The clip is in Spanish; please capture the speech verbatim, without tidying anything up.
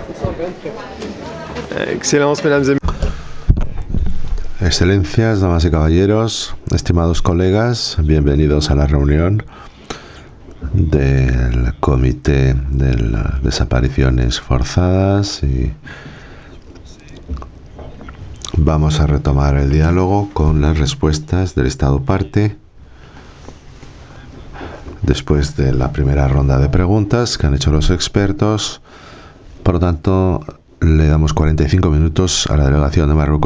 Excellence, mesdames et Excelencias, damas y caballeros, estimados colegas, bienvenidos a la reunión del Comité de las Desapariciones Forzadas y vamos a retomar el diálogo con las respuestas del Estado parte después de la primera ronda de preguntas que han hecho los expertos. Por lo tanto, le damos cuarenta y cinco minutos a la delegación de Marruecos